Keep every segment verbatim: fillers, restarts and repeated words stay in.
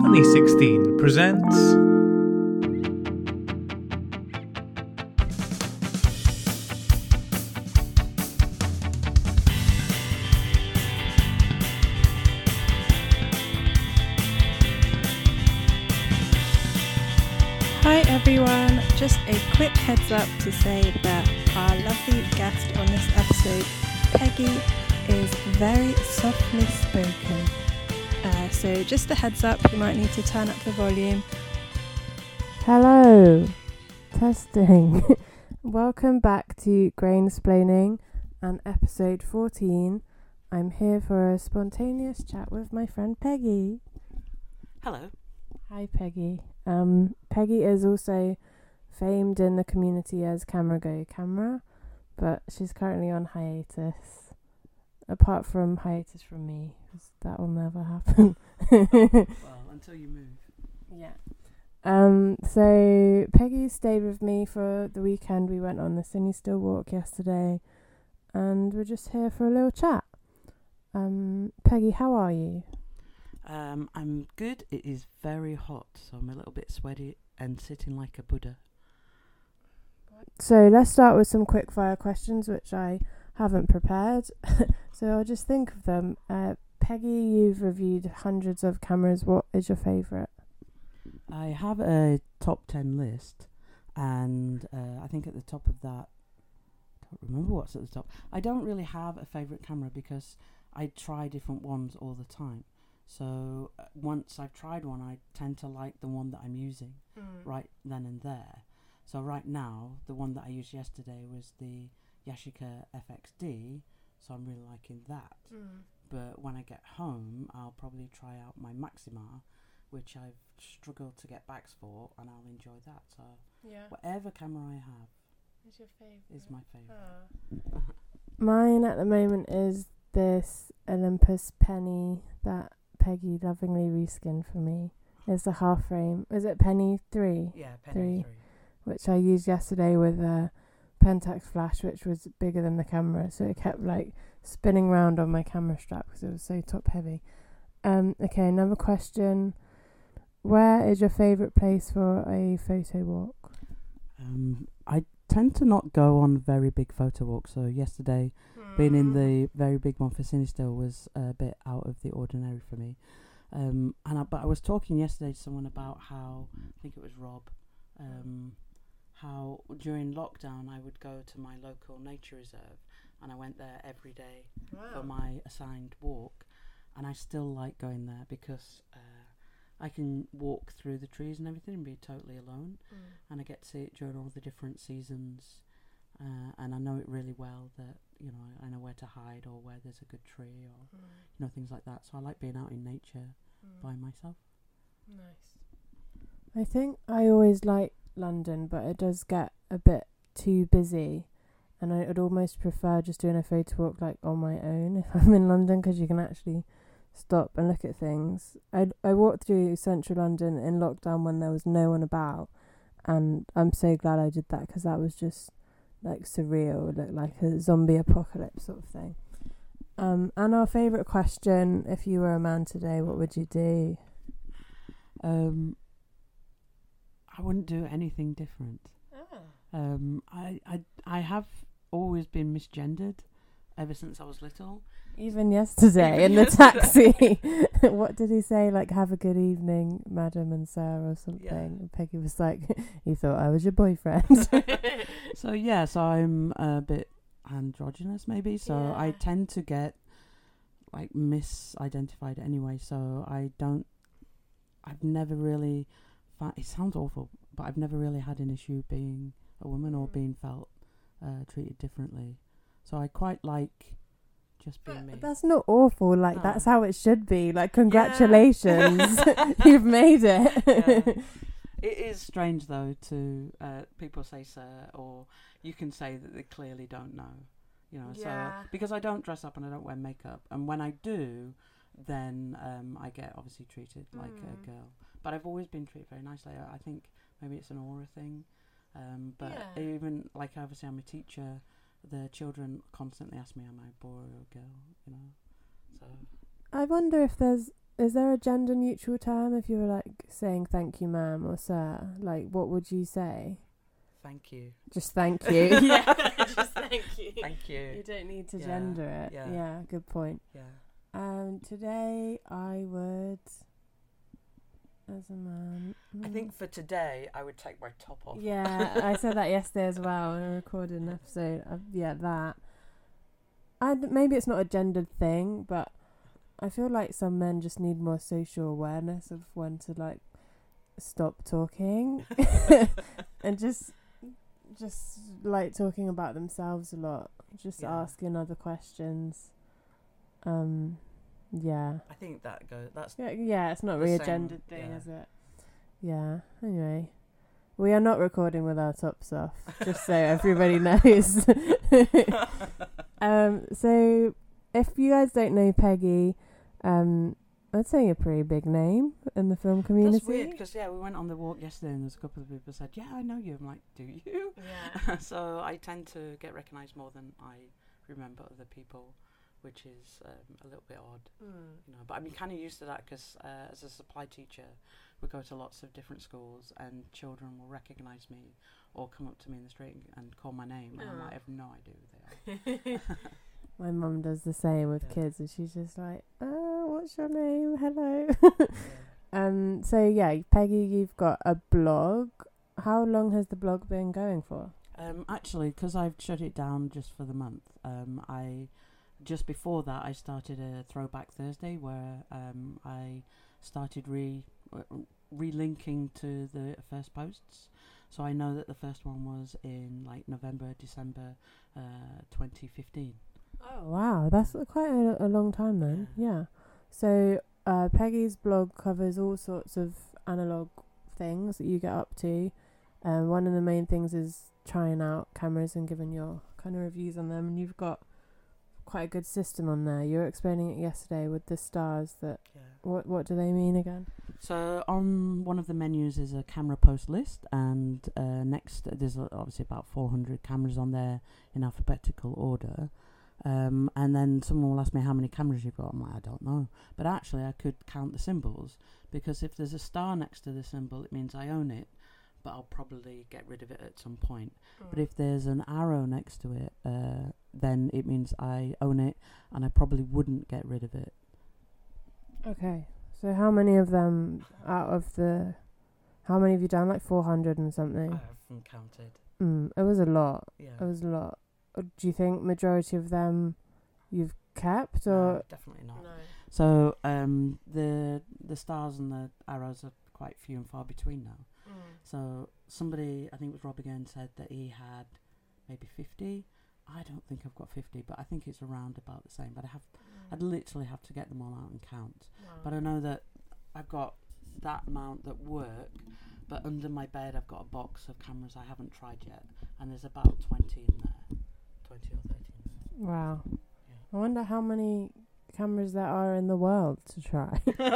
Sunny sixteen presents Hi everyone, just a quick heads up to say that our lovely guest on this episode, Peggy, is very softly spoken. Uh, so just a heads up, you might need to turn up the volume. Hello, testing. Welcome back to Grainsplaining and episode fourteen. I'm here for a spontaneous chat with my friend Peggy. Hello. Hi Peggy. Um, Peggy is also famed in the community as Camera Go Camera, but she's currently on hiatus. Apart from hiatus from me, because that will never happen. Well, until you move. Yeah. Um. So Peggy stayed with me for the weekend. We went on the Cine Still Walk yesterday, and we're just here for a little chat. Um, Peggy, how are you? Um, I'm good. It is very hot, so I'm a little bit sweaty and sitting like a Buddha. So let's start with some quick fire questions, which I haven't prepared. So I'll just think of them. Uh, Peggy, you've reviewed hundreds of cameras. What is your favourite? I have a top ten list, and uh, I think at the top of that, I don't remember what's at the top. I don't really have a favourite camera because I try different ones all the time. So uh, once I've tried one, I tend to like the one that I'm using mm. right then and there. So right now, the one that I used yesterday was the Yashica F X D, so I'm really liking that. Mm. But when I get home, I'll probably try out my Maxima, which I've struggled to get backs for, and I'll enjoy that. So yeah. Whatever camera I have is your favourite. Is my favourite. Oh. Mine at the moment is this Olympus Penny that Peggy lovingly reskinned for me. It's a half frame. Is it Penny three? Yeah, Penny three. three. Which I used yesterday with a Pentax flash, which was bigger than the camera, so it kept like spinning round on my camera strap because it was so top heavy. Um, okay, another question. Where is your favourite place for a photo walk? Um, I tend to not go on very big photo walks, so yesterday mm. being in the very big one for Cine Still was a bit out of the ordinary for me. Um, and I, but I was talking yesterday to someone about how, I think it was Rob, um, how during lockdown I would go to my local nature reserve, and I went there every day wow. for my assigned walk, and I still like going there because uh, I can walk through the trees and everything and be totally alone, mm. and I get to see it during all the different seasons, uh, and I know it really well that, you know, I, I know where to hide or where there's a good tree or, mm. you know, things like that. So I like being out in nature mm. by myself. Nice. I think I always like London, but it does get a bit too busy, and I would almost prefer just doing a photo walk like on my own if I'm in London, because you can actually stop and look at things. I I walked through central London in lockdown when there was no one about, and I'm so glad I did that because that was just like surreal. It looked like a zombie apocalypse sort of thing. Um, and our favourite question: if you were a man today, what would you do? Um. I wouldn't do anything different. Oh. Um, I, I, I have always been misgendered ever since I was little. Even yesterday Even in yesterday. the taxi. What did he say? Like, have a good evening, madam and sir, or something. Yeah. And Peggy was like, he thought I was your boyfriend. So, yeah, so I'm a bit androgynous, maybe. So yeah. I tend to get, like, misidentified anyway. So I don't, I've never really... It sounds awful, but I've never really had an issue being a woman or being felt uh, treated differently. So I quite like just being but me. That's not awful. Like, no. That's how it should be. Like, congratulations. Yeah. You've made it. Yeah. It is strange, though, to uh, people say sir, or you can say that they clearly don't know. You know, yeah. So because I don't dress up and I don't wear makeup. And when I do, then um, I get obviously treated mm. like a girl. But I've always been treated very nicely. I, I think maybe it's an aura thing. Um, but yeah. even, like, obviously I'm a teacher, the children constantly ask me, am I a boy or a girl, you know? So I wonder if there's is there a gender neutral term if you were like saying thank you, ma'am or sir? Like, what would you say? Thank you. Just thank you. Yeah, just thank you. Thank you. You don't need to Yeah, gender it. yeah. Yeah, good point. Yeah. Um, today I would, as a man. I mm, think for today, I would take my top off. Yeah, I said that yesterday as well when I recorded an episode. Of, yeah, that. I maybe it's not a gendered thing, but I feel like some men just need more social awareness of when to like stop talking and just just like talking about themselves a lot, just Yeah. asking other questions. Um, yeah. I think that goes. That's Yeah, yeah, it's not The really a same, gendered thing, yeah. is it? Yeah. Anyway, we are not recording with our tops off, just so everybody knows. um. So, if you guys don't know Peggy, um, I'd say a pretty big name in the film community. That's weird because yeah, we went on the walk yesterday and there's a couple of people said, "Yeah, I know you." I'm like, "Do you?" Yeah. So I tend to get recognised more than I remember other people, which is um, a little bit odd, Mm. you know. But I'm kind of used to that because uh, as a supply teacher, we go to lots of different schools and children will recognise me or come up to me in the street and, and call my name, and I'm like, I have no idea who they are. My mum does the same with Yeah. kids, and she's just like, "Oh, what's your name? Hello." Um. So yeah, Peggy, you've got a blog. How long has the blog been going for? Um, actually, because I've shut it down just for the month, um, I just before that I started a Throwback Thursday where um, I started re uh, relinking to the first posts. So I know that the first one was in like November, December, uh, twenty fifteen. Oh wow, that's quite a, a long time then. Yeah. yeah. So uh, Peggy's blog covers all sorts of analog things that you get up to. Um, one of the main things is trying out cameras and giving your kind of reviews on them. And you've got quite a good system on there. You were explaining it yesterday with the stars. That Yeah. what what do they mean again? So on one of the menus is a camera post list, and uh, next there's uh, obviously about four hundred cameras on there in alphabetical order. Um, and then someone will ask me how many cameras you've got. I'm like, I don't know. But actually, I could count the symbols, because if there's a star next to the symbol, it means I own it, but I'll probably get rid of it at some point. Mm. But if there's an arrow next to it, uh, then it means I own it, and I probably wouldn't get rid of it. Okay. So how many of them out of the... How many have you done? Like four hundred and something? I haven't counted. Mm, it was a lot. Yeah. It was a lot. Uh, Do you think majority of them you've kept, or No, definitely not. So um, the the stars and the arrows are quite few and far between now. Mm. So somebody, I think it was Rob again, said that he had maybe fifty. I don't think I've got fifty, but I think it's around about the same. But I have, Mm. I'd literally have to get them all out and count. Wow. But I know that I've got that amount that work. But under my bed, I've got a box of cameras I haven't tried yet, and there's about twenty in there, twenty or thirty. Wow. Yeah. I wonder how many cameras there are in the world to try.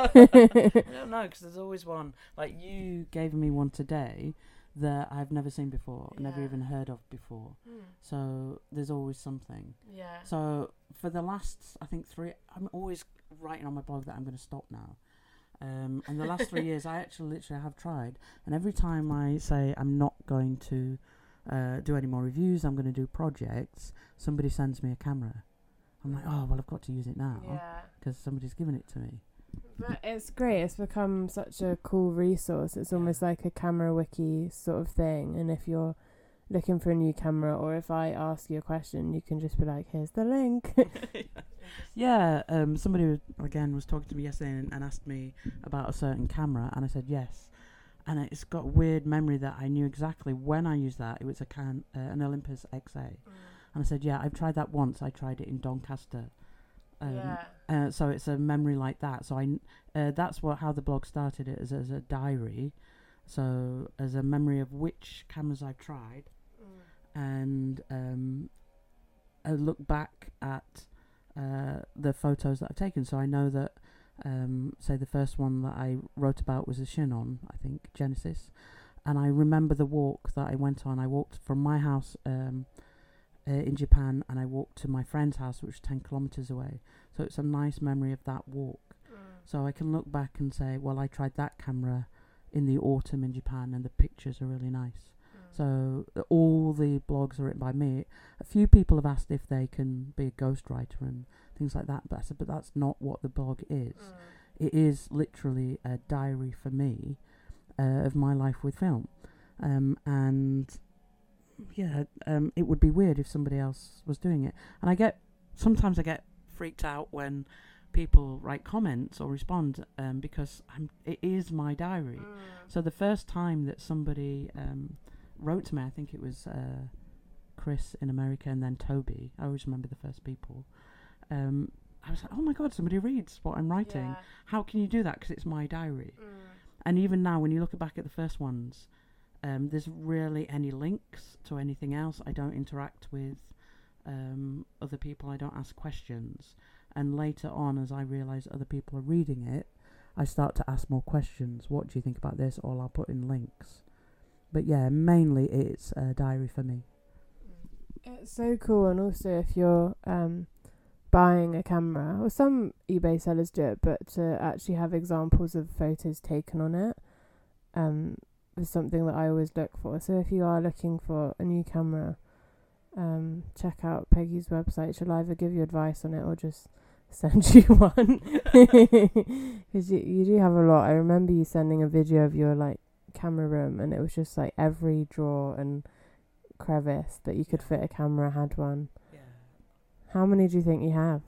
I don't know, because there's always one. Like, you gave me one today that I've never seen before, never Yeah. even heard of before. Mm. So there's always something. Yeah. So for the last, I think three, I'm always writing on my blog that I'm going to stop now. Um, and the last three years, I actually literally have tried. And every time I say I'm not going to uh, do any more reviews, I'm going to do projects, somebody sends me a camera. I'm like, oh, well, I've got to use it now Yeah. because somebody's given it to me. But it's great. It's become such a cool resource. It's almost like a camera wiki sort of thing. And if you're looking for a new camera, or if I ask you a question, you can just be like, here's the link. Yeah, um, somebody was, again was talking to me yesterday and, and asked me about a certain camera, and I said yes. And it's got a weird memory that I knew exactly when I used that. It was a can, uh, an Olympus X A. Mm. And I said, yeah, I've tried that once. I tried it in Doncaster. Um, Yeah. Uh, so it's a memory like that. So I, uh, that's what how the blog started it as, as a diary. So as a memory of which cameras I've tried, Mm. and um, I look back at uh, the photos that I've taken. So I know that, um, say the first one that I wrote about was a Shinnon, I think, Genesis. And I remember the walk that I went on. I walked from my house um, uh, in Japan, and I walked to my friend's house, which was ten kilometres away. So it's a nice memory of that walk. Mm. So I can look back and say, well, I tried that camera in the autumn in Japan and the pictures are really nice. Mm. So uh, all the blogs are written by me. A few people have asked if they can be a ghostwriter and things like that, but I said, but that's not what the blog is. Mm. It is literally a diary for me uh, of my life with film. Um, and yeah, um, it would be weird if somebody else was doing it. And I get, sometimes I get freaked out when people write comments or respond um, because I'm, it is my diary. Mm. So the first time that somebody um, wrote to me, I think it was uh, Chris in America and then Toby. I always remember the first people. Um, I was like, oh my God, somebody reads what I'm writing. Yeah. How can you do that? Because it's my diary. Mm. And even now, when you look back at the first ones, um, there's rarely any links to anything else. I don't interact with um, other people. I don't ask questions. And later on, as I realise other people are reading it, I start to ask more questions. What do you think about this? Or I'll put in links. But yeah, mainly it's a diary for me. It's so cool. And also if you're um, buying a camera, or some eBay sellers do it, but to actually have examples of photos taken on it um, is something that I always look for. So if you are looking for a new camera, um, check out Peggy's website. She'll either give you advice on it or just send you one. Because you, you do have a lot. I remember you sending a video of your like camera room, and it was just like every drawer and crevice that you could fit a camera had one. Yeah. How many do you think you have?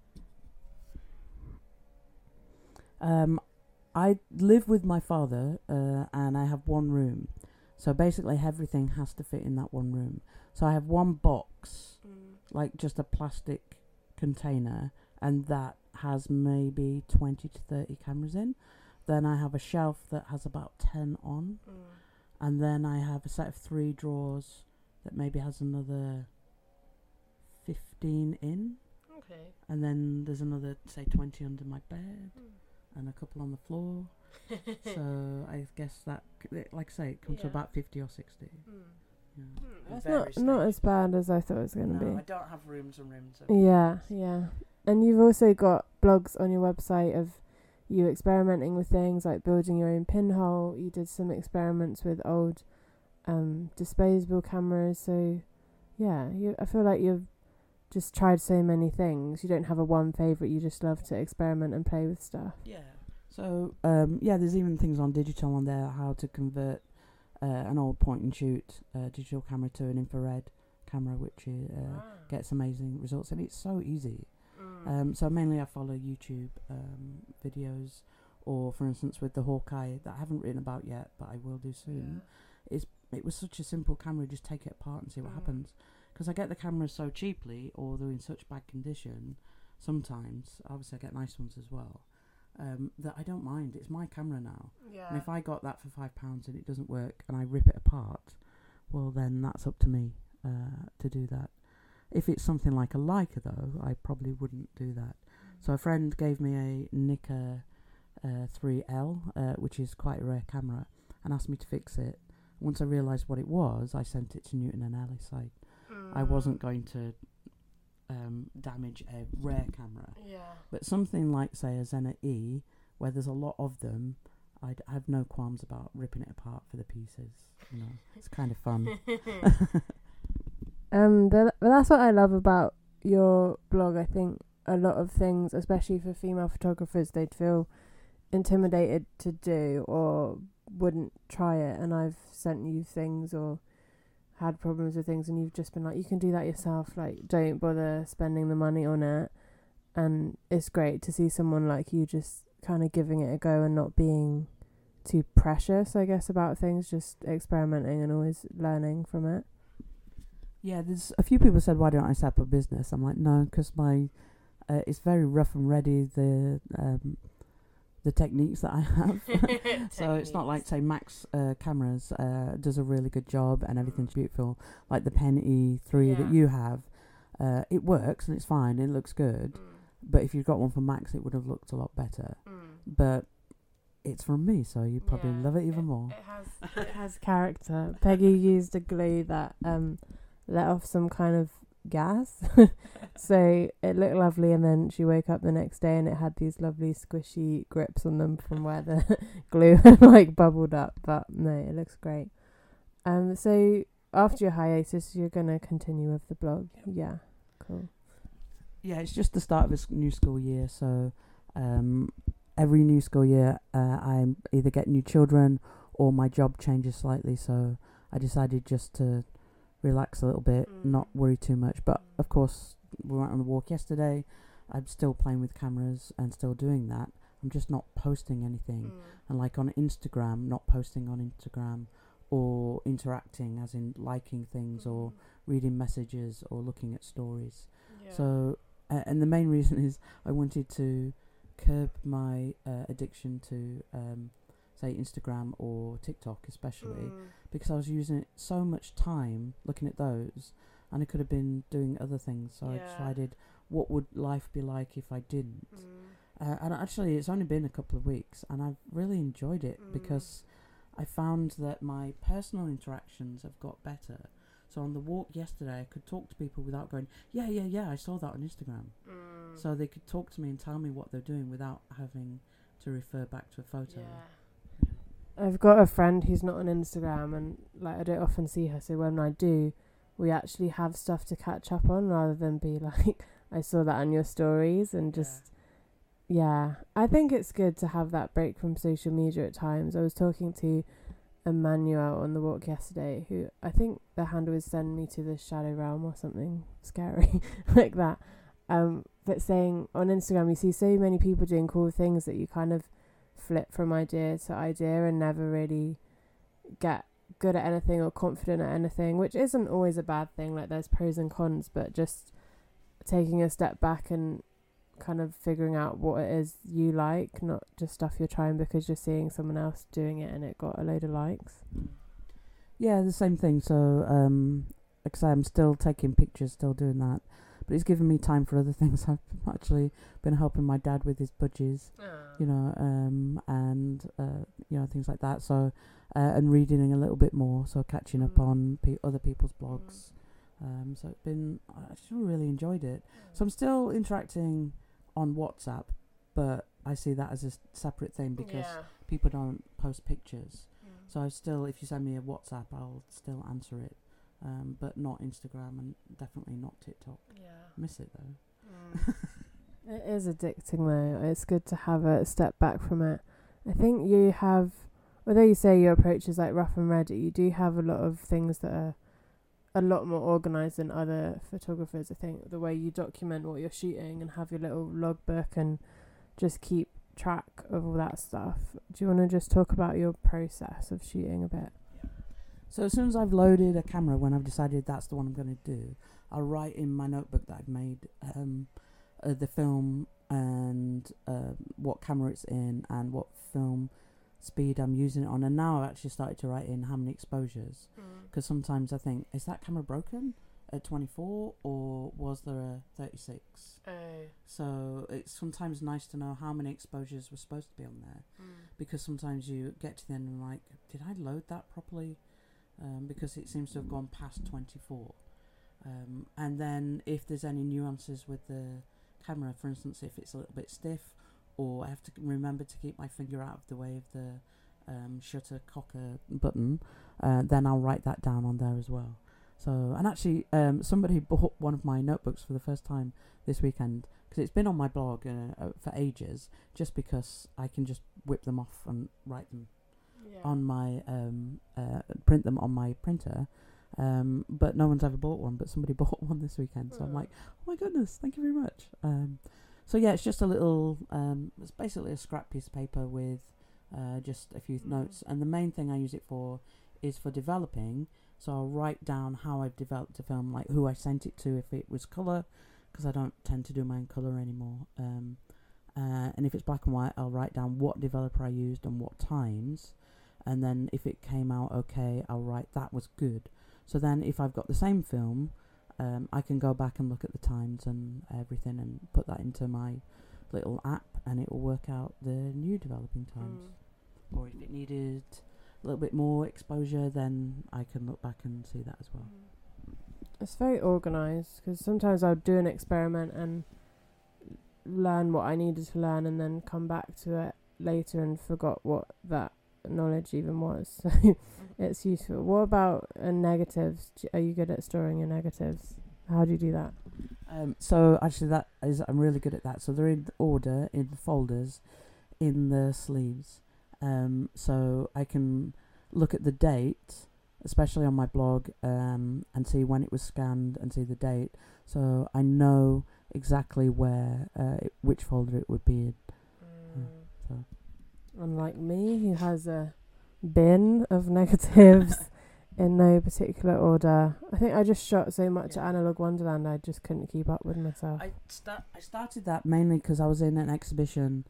Um, I live with my father, uh, and I have one room. So basically everything has to fit in that one room. So I have one box, mm. like just a plastic container, and that has maybe twenty to thirty cameras in. Then I have a shelf that has about ten on. Mm. And then I have a set of three drawers that maybe has another fifteen in. Okay. And then there's another, say, twenty under my bed, mm. and a couple on the floor. So I guess that, c- like I say, it comes yeah. to about fifty or sixty. Mm. Yeah. Mm. That's not, not as bad as I thought it was going to no, be. I don't have rooms and rooms. Yeah, yeah. And you've also got blogs on your website of you experimenting with things like building your own pinhole. You did some experiments with old um, disposable cameras. So, yeah, you. I feel like you've just tried so many things. You don't have a one favourite. You just love to experiment and play with stuff. Yeah. So, um, yeah, there's even things on digital on there, how to convert uh, an old point-and-shoot uh, digital camera to an infrared camera, which uh, wow. gets amazing results. And it's so easy. Mm. Um, so mainly I follow YouTube um, videos, or for instance with the Hawkeye that I haven't written about yet, but I will do soon. Yeah. It's it was such a simple camera, just take it apart and see what mm. happens. Because I get the cameras so cheaply, or they're in such bad condition. Sometimes, obviously, I get nice ones as well. Um, that I don't mind. It's my camera now. Yeah. And if I got that for five pounds and it doesn't work, and I rip it apart, well then that's up to me uh, to do that. If it's something like a Leica, though, I probably wouldn't do that. Mm. So a friend gave me a Nikon uh, three L, uh, which is quite a rare camera, and asked me to fix it. Once I realised what it was, I sent it to Newton and Ellis. I, mm. I wasn't going to um, damage a rare camera. Yeah. But something like, say, a Zenit E, where there's a lot of them, I'd have no qualms about ripping it apart for the pieces. You know, it's kind of fun. Um, but that's what I love about your blog. I think a lot of things, especially for female photographers, they'd feel intimidated to do or wouldn't try it. And I've sent you things or had problems with things, and you've just been like, you can do that yourself. Like, don't bother spending the money on it. And it's great to see someone like you just kind of giving it a go and not being too precious, I guess, about things, just experimenting and always learning from it. Yeah, there's a few people said, why don't I set up a business? I'm like, no, because my uh, it's very rough and ready, the um, the techniques that I have. So it's not like, say, Max uh, Cameras uh, does a really good job and everything's beautiful. Like the Pen E three yeah. that you have, uh, it works and it's fine and it looks good. Mm. But if you'd got one from Max, it would have looked a lot better. Mm. But it's from me, so you probably yeah, love it even it, more. It has it has character. Peggy used a glue that um let off some kind of gas. So it looked lovely, and then she woke up the next day and it had these lovely squishy grips on them from where the glue had like bubbled up. But no, it looks great. Um, so after your hiatus, you're gonna continue with the blog. Yep. Yeah, cool. Yeah, it's just the start of a s- new school year, so um, every new school year uh, I either get new children or my job changes slightly, so I decided just to relax a little bit, Mm. not worry too much. But Mm. of course, we went on a walk yesterday. I'm still playing with cameras and still doing that. I'm just not posting anything. And like on Instagram, not posting on Instagram or interacting, as in liking things or reading messages or looking at stories. Yeah. So, uh, and the main reason is I wanted to curb my uh, addiction to, um, say, Instagram or TikTok, especially Mm. because I was using it so much time looking at those, and I could have been doing other things. So Yeah. I decided, what would life be like if I didn't? Mm. Uh, and actually, it's only been a couple of weeks, and I've really enjoyed it Mm. because I found that my personal interactions have got better. So on the walk yesterday, I could talk to people without going, yeah, yeah, yeah, I saw that on Instagram. Mm. So they could talk to me and tell me what they're doing without having to refer back to a photo. Yeah. I've got a friend who's not on Instagram, and like I don't often see her, so when I do, we actually have stuff to catch up on rather than be like, I saw that on your stories, and just yeah. I think it's good to have that break from social media at times. I was talking to Emmanuel on the walk yesterday, who I think the handle is send me to the shadow realm or something scary like that. Um, but saying on Instagram you see so many people doing cool things that you kind of flip from idea to idea and never really get good at anything or confident at anything, which isn't always a bad thing. Like there's pros and cons, but just taking a step back and kind of figuring out what it is you like, not just stuff you're trying because you're seeing someone else doing it and it got a load of likes. Yeah, the same thing. So, um, like I say, I'm still taking pictures, still doing that. But it's given me time for other things. I've actually been helping my dad with his budgies, you know, um, and, uh, you know, things like that. So, uh, and reading a little bit more. So catching up Mm. on pe- other people's blogs. Um, so it's been, I still really enjoyed it. So I'm still interacting on WhatsApp, but I see that as a s- separate thing because yeah. people don't post pictures. Mm. So I still, if you send me a WhatsApp, I'll still answer it. Um, but not Instagram and definitely not TikTok. Yeah. Miss it though. Mm. It is addicting though. It's good to have a step back from it. I think you have, although you say your approach is like rough and ready, you do have a lot of things that are a lot more organised than other photographers. I think the way you document what you're shooting and have your little logbook and just keep track of all that stuff. Do you want to just talk about your process of shooting a bit? So as soon as I've loaded a camera, when I've decided that's the one I'm going to do, I'll write in my notebook that I've made um, uh, the film and uh, what camera it's in and what film speed I'm using it on. And now I've actually started to write in how many exposures, because sometimes I think, is that camera broken at twenty-four or was there a thirty-six? Oh. So it's sometimes nice to know how many exposures were supposed to be on there, because sometimes you get to the end and like, did I load that properly? Um, because it seems to have gone past twenty-four. Um, and then if there's any nuances with the camera, for instance, if it's a little bit stiff, or I have to remember to keep my finger out of the way of the um, shutter cocker button, uh, then I'll write that down on there as well. So, and actually, um, somebody bought one of my notebooks for the first time this weekend, because it's been on my blog uh, uh, for ages, just because I can just whip them off and write them Yeah. on my um uh print them on my printer, um but no one's ever bought one, but somebody bought one this weekend, so I'm like, oh my goodness, thank you very much. Um so yeah, it's just a little um it's basically a scrap piece of paper with uh just a few Mm. notes, and the main thing I use it for is for developing. So I'll write down how I've developed a film, like who I sent it to if it was colour, because I don't tend to do my own colour anymore, um uh, and if it's black and white, I'll write down what developer I used and what times. And then if it came out okay, I'll write that was good. So then if I've got the same film, um, I can go back and look at the times and everything and put that into my little app, and it will work out the new developing times. Mm. Or if it needed a little bit more exposure, then I can look back and see that as well. It's very organised, because sometimes I'll do an experiment and learn what I needed to learn and then come back to it later and forgot what that knowledge even was. So it's useful. What about uh, negatives? D- Are you good at storing your negatives? How do you do that? Um, so actually, that is I'm really good at that. So they're in order in folders, in the sleeves. Um, so I can look at the date, especially on my blog, um, and see when it was scanned and see the date. So I know exactly where, uh, it, which folder it would be in. Mm. So. Unlike me, who has a bin of negatives in no particular order. I think I just shot so much Yeah. at Analog Wonderland, I just couldn't keep up with myself. I start. I started that mainly because I was in an exhibition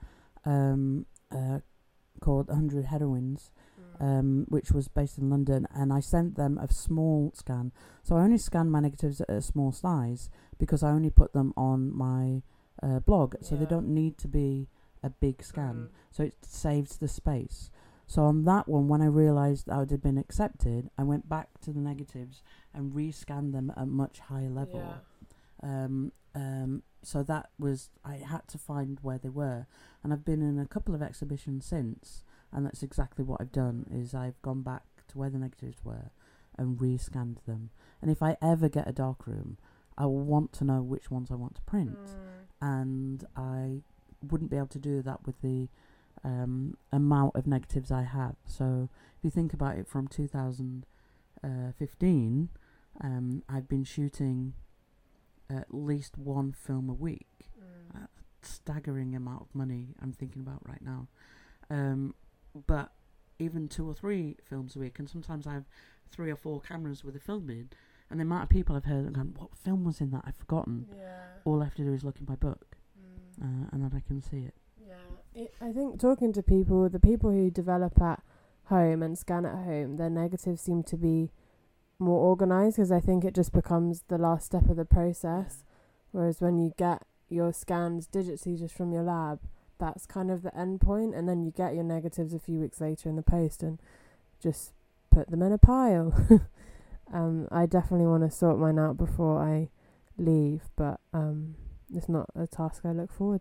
um, uh, called one hundred Heroines, um, which was based in London, and I sent them a small scan. So I only scan my negatives at a small size because I only put them on my uh, blog, so they Yeah. don't need to be a big scan. Mm. So it saves the space. So on that one, when I realised I had been accepted, I went back to the negatives and rescanned them at a much higher level. Yeah. Um, um, so that was, I had to find where they were. And I've been in a couple of exhibitions since, and that's exactly what I've done, is I've gone back to where the negatives were and rescanned them. And if I ever get a darkroom, I will want to know which ones I want to print. Mm. And I wouldn't be able to do that with the um, amount of negatives I have. So if you think about it, from two thousand fifteen, um, I've been shooting at least one film a week. Mm. A staggering amount of money I'm thinking about right now. Um, but even two or three films a week, and sometimes I have three or four cameras with a film in, and the amount of people I've heard and gone, what film was in that? I've forgotten. Yeah. All I have to do is look in my book, Mm. uh, and then I can see it. Yeah, it, I think talking to people, the people who develop at home and scan at home, their negatives seem to be more organised, because I think it just becomes the last step of the process. Whereas when you get your scans digitally just from your lab, that's kind of the end point, and then you get your negatives a few weeks later in the post and just put them in a pile. um, I definitely want to sort mine out before I leave, but um, it's not a task I look forward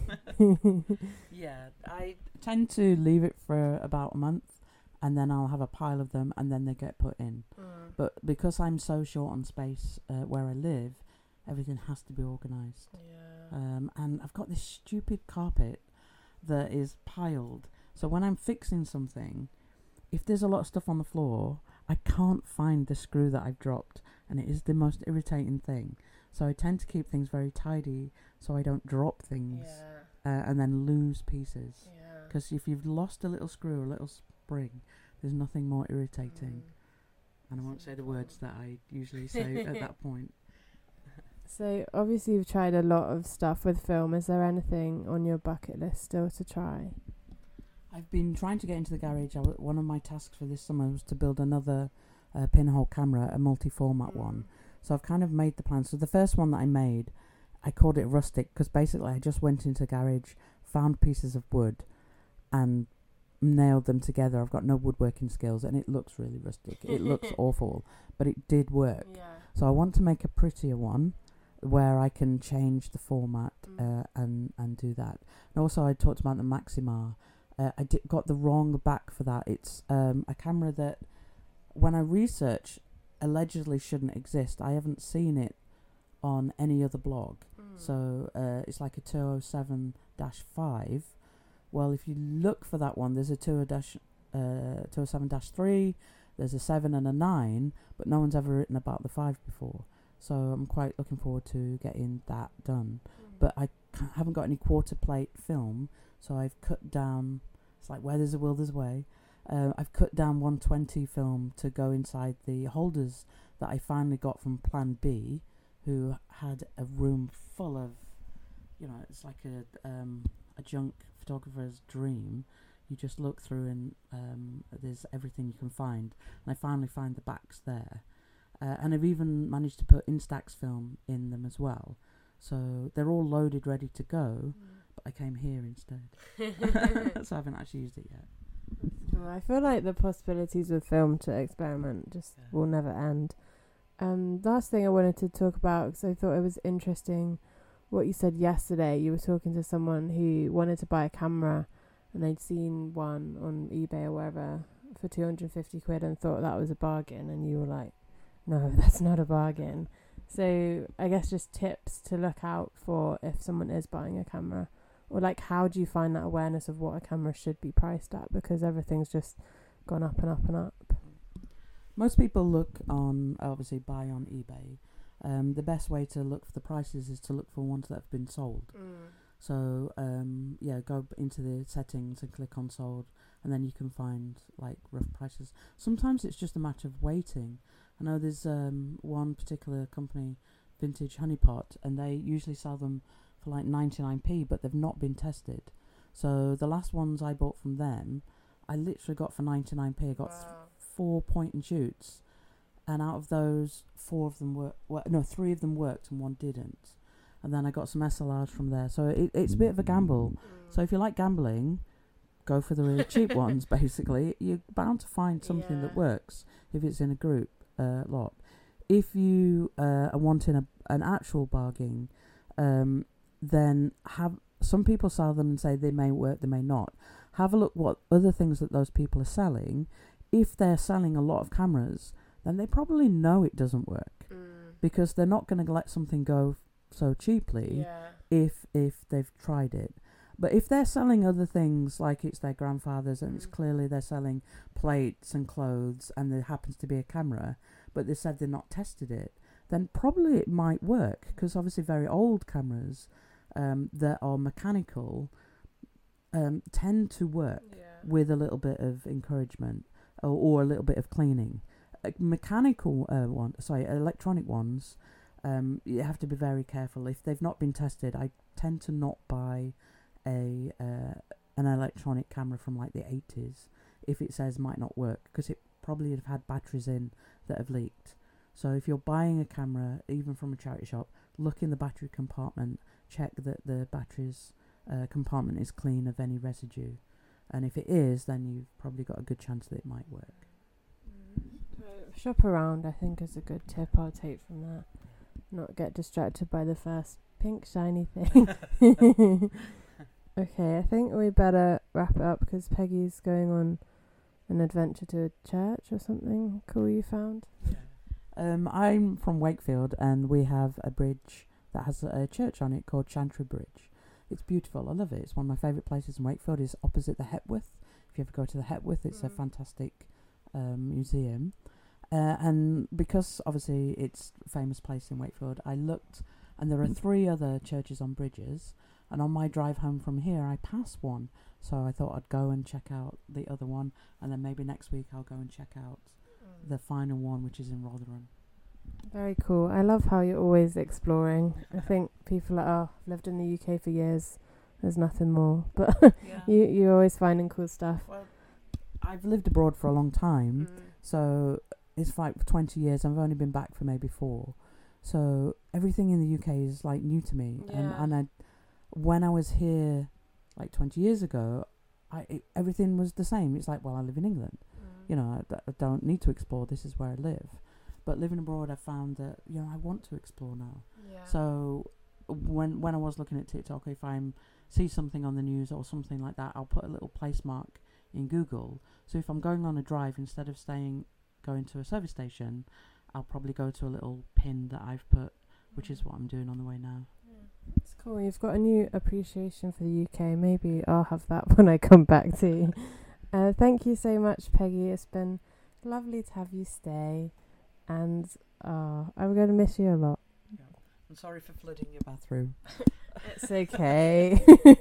to. Yeah, I tend to leave it for about a month, and then I'll have a pile of them, and then they get put in. Mm. But because I'm so short on space uh, where I live, everything has to be organised. Yeah. Um, and I've got this stupid carpet that is piled. So when I'm fixing something, if there's a lot of stuff on the floor, I can't find the screw that I've dropped, and it is the most irritating thing. So I tend to keep things very tidy so I don't drop things Yeah. uh, and then lose pieces. Yeah. Because if you've lost a little screw or a little spring, there's nothing more irritating. Mm. And I won't say the words that I usually say at that point. So obviously you've tried a lot of stuff with film. Is there anything on your bucket list still to try? I've been trying to get into the garage. I w- one of my tasks for this summer was to build another uh, pinhole camera, a multi-format Mm. one. So I've kind of made the plan. So the first one that I made, I called it rustic because basically I just went into the garage, found pieces of wood, and nailed them together. I've got no woodworking skills, and it looks really rustic. It looks awful, but it did work. Yeah. So I want to make a prettier one where I can change the format Mm. uh, and and do that. And also I talked about the Maximar. Uh, I did, got the wrong back for that. It's um, a camera that, when I research, allegedly shouldn't exist. I haven't seen it on any other blog. Mm. So uh, it's like a two oh seven dash five. Well, if you look for that one, there's a two oh seven dash three, there's a seven and a nine, but no one's ever written about the five before. So I'm quite looking forward to getting that done. Mm. But I ca- haven't got any quarter plate film, so I've cut down, it's like where there's a will, there's a way. Uh, I've cut down one twenty film to go inside the holders that I finally got from Plan B, who had a room full of, you know, it's like a um, a junk photographer's dream. You just look through and um, there's everything you can find. And I finally find the backs there. Uh, and I've even managed to put Instax film in them as well. So they're all loaded, ready to go, but I came here instead. So I haven't actually used it yet. Well, I feel like the possibilities with film to experiment just Yeah. will never end. Um, last thing I wanted to talk about, because I thought it was interesting what you said yesterday. You were talking to someone who wanted to buy a camera and they'd seen one on eBay or wherever for two hundred fifty quid and thought that was a bargain, and you were like, no, that's not a bargain. So I guess just tips to look out for if someone is buying a camera, or like how do you find that awareness of what a camera should be priced at, because everything's just gone up and up and up. Most people look on, obviously buy on eBay. Um, the best way to look for the prices is to look for ones that have been sold. Mm. So um, yeah, go into the settings and click on sold, and then you can find like rough prices. Sometimes it's just a matter of waiting. I know there's um, one particular company, Vintage Honeypot, and they usually sell them for like ninety-nine p, but they've not been tested. So the last ones I bought from them, I literally got for ninety-nine p. I got Wow. th- four point and shoots, and out of those, four of them were, well, no, three of them worked and one didn't. And then I got some S L Rs from there. So it, it's a bit of a gamble. Mm. So if you like gambling, go for the really cheap ones, basically. You're bound to find something that Yeah. works if it's in a group uh, lot. If you uh, are wanting a, an actual bargain, um, then have some people sell them and say they may work, they may not. Have a look what other things that those people are selling. If they're selling a lot of cameras, then they probably know it doesn't work, Mm. because they're not going to let something go so cheaply Yeah. if if they've tried it. But if they're selling other things, like it's their grandfather's and it's Mm. clearly they're selling plates and clothes and there happens to be a camera, but they said they've not tested it, then probably it might work, because obviously very old cameras um, that are mechanical um, tend to work Yeah. with a little bit of encouragement or, or a little bit of cleaning. Uh, mechanical uh, one, sorry, electronic ones, um, you have to be very careful. If they've not been tested, I tend to not buy a uh, an electronic camera from like the eighties if it says might not work, because it probably have had batteries in that have leaked. So if you're buying a camera, even from a charity shop, look in the battery compartment, check that the batteries uh, compartment is clean of any residue, and if it is, then you've probably got a good chance that it might work. Mm. Shop around, I think, is a good tip I'll take from that. Not get distracted by the first pink shiny thing. Okay, I think we better wrap it up because Peggy's going on an adventure to a church or something cool you found. Um, I'm from Wakefield, and we have a bridge that has a, a church on it called Chantry Bridge. It's beautiful. I love it. It's one of my favourite places in Wakefield. It's opposite the Hepworth. If you ever go to the Hepworth, it's Mm. a fantastic um, museum. Uh, and because obviously it's a famous place in Wakefield, I looked, and there are three other churches on bridges. And on my drive home from here, I passed one. So I thought I'd go and check out the other one, and then maybe next week I'll go and check out the final one, which is in Rotherham. Very cool. I love how you're always exploring. I think people are, oh, I've lived in the U K for years. There's nothing more. But Yeah. you, you're always finding cool stuff. Well, I've lived abroad for a long time, Mm. so it's like twenty years. I've only been back for maybe four. So everything in the U K is like new to me. And, Yeah. and I, when I was here like twenty years ago, I it, everything was the same. It's like, well, I live in England. Mm. You know, I, I don't need to explore. This is where I live. But living abroad, I found that, you know, I want to explore now. Yeah. So when when I was looking at TikTok, if I see something on the news or something like that, I'll put a little place mark in Google. So if I'm going on a drive, instead of staying going to a service station, I'll probably go to a little pin that I've put, which is what I'm doing on the way now. It's cool. You've got a new appreciation for the U K. Maybe I'll have that when I come back too. uh, thank you so much, Peggy. It's been lovely to have you stay. And uh, I'm going to miss you a lot. I'm sorry for flooding your bathroom. It's okay.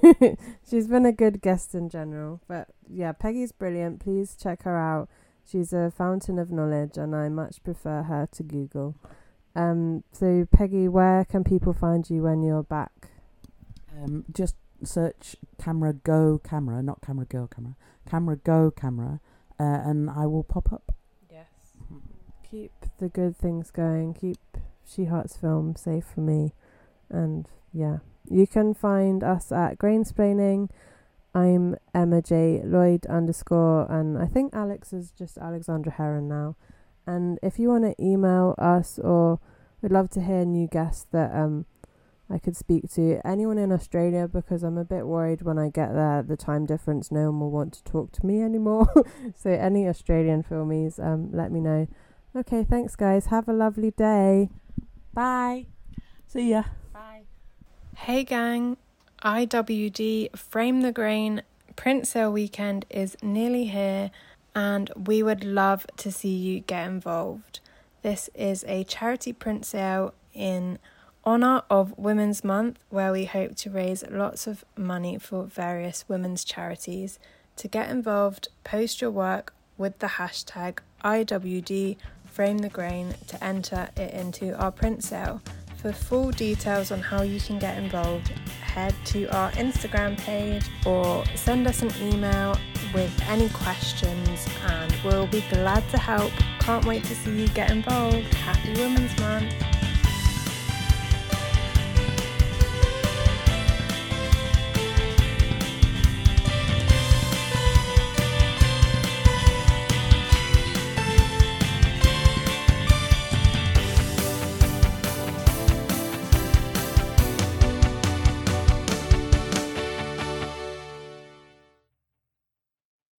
She's been a good guest in general. But yeah, Peggy's brilliant. Please check her out. She's a fountain of knowledge, and I much prefer her to Google. Um, so, Peggy, where can people find you when you're back? Um, just search Camera Go Camera, not Camera Girl Camera. Camera Go Camera, uh, and I will pop up. Yes. Keep the good things going. Keep She Hearts Film safe for me. And yeah, you can find us at Grainsplaining. I'm Emma J Lloyd underscore, and I think Alex is just Alexandra Heron now. And if you want to email us, or we'd love to hear new guests that um I could speak to, anyone in Australia, because I'm a bit worried when I get there, the time difference, no one will want to talk to me anymore. So any Australian filmies, um, let me know. Okay, thanks guys. Have a lovely day. Bye. See ya. Bye. Hey gang, I W D Frame the Grain print sale weekend is nearly here, and we would love to see you get involved. This is a charity print sale in honour of Women's Month, where we hope to raise lots of money for various women's charities. To get involved, post your work with the hashtag I W D Frame the Grain to enter it into our print sale. For full details on how you can get involved, head to our Instagram page or send us an email with any questions, and we'll be glad to help. Can't wait to see you get involved. Happy Women's Month.